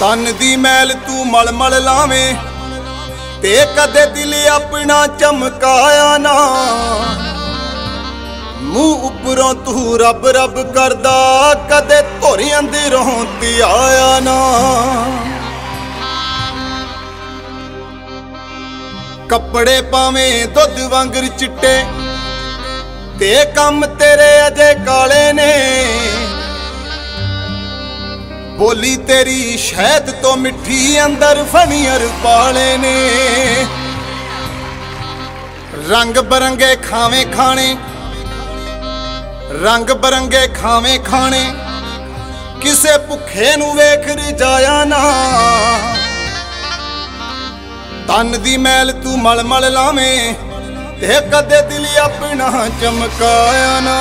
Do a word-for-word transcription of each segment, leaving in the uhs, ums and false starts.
तन दी मैल तू मल मल लावे ते कदे दिल अपना चमकाया ना। मुँह उपरों तू रब रब करदा कदे धोरी अंदरों ती आया ना। कपड़े पावें दुध वांगर चिट्टे ते कम तेरे अजे काले ने। बोली तेरी शहद तो मिठी अंदर फनियर पाले ने। रंग बरंगे खावे खाने रंग बरंगे खावे खाने किसे भुखे नू वेख रिजाया ना। तन दी मैल तू मल मल लावे ते कदे दिल अपना चमकाया ना।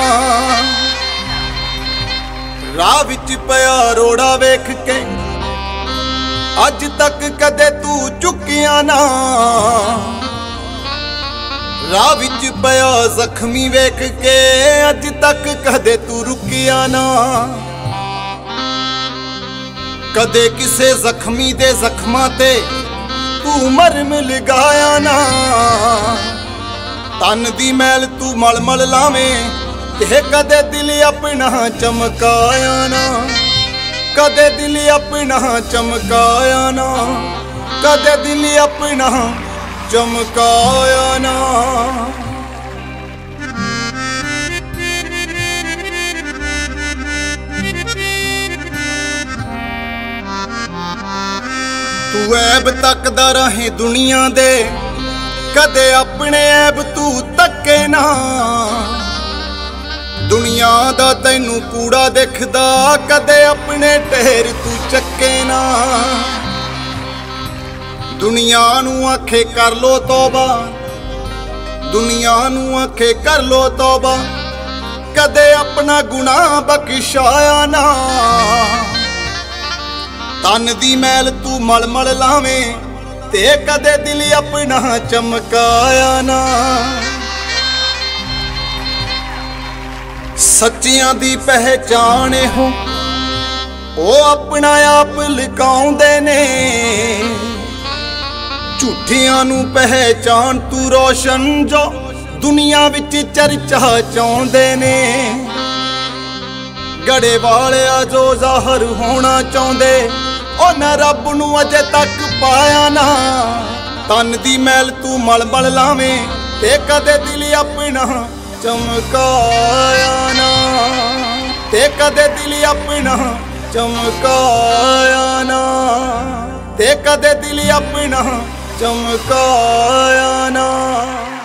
राह विच पिया रोड़ा वेख के अज तक कदे तू चुकिया ना। राह विच पिया जख्मी वेख के अज तक कदे तू रुकिया ना। कदे किसे जख्मी दे जख्मां ते तू मरम लगाया ना। तन दी मैल तू मल मल लावे ते कदे दिल अपना चमकाया ना। कदे दिल अपना चमकाया ना। कदे दिल अपना चमकाया ना। तू ऐब तकदा रहे दुनिया दे कदे अपने ऐब तू तके ना। दुनिया दा तैनू कूड़ा दिखदा कदे अपने ढेर तू चके ना। दुनिया नू आखे कर लो तौबा दुनिया नू आखे कर लो तौबा कदे अपना गुनाह बख्शाया ना। तन दी मैल तू मल मल लावे ते कदे दिल अपना चमकाया ना। सच्चियां दी पहचान हो ओ अपना आप लिकाउंदे ने। झूठियां नू पहचान तू रोशन जो दुनिया विच चर्चा चाहुंदे ने। गड़े वाले जो ज़ाहर होना चाहुंदे ओ न रब नू अजे तक पाया ना। तन दी मैल तू मल मल लावे ते कदे दिल अपना चमकाया ना। ते कदे दिल अपना चमकाया ना। ते कदे दिल अपना चमकाया ना।